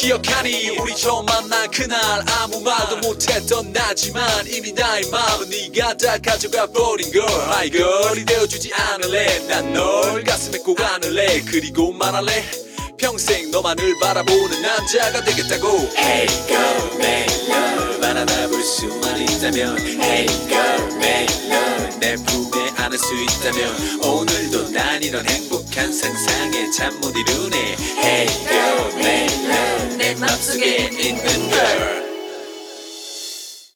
기억하니 우리 처음 만난 그날 아무 말도 못했던 나지만 이미 나의 마음은 네가 다 가져가 버린 걸 My girl이 되어주지 않을래 난 널 가슴에 꼭 안을래 그리고 말할래 평생 너만을 바라보는 남자가 되겠다고 Hey girl, make love 바라볼 수만 있다면 Hey girl, make love 내 품에 안을 수 있다면 오늘도 난 이런 행복한 상상에 잠 못 이루네 Hey girl, make love 내 맘속에 있는 girl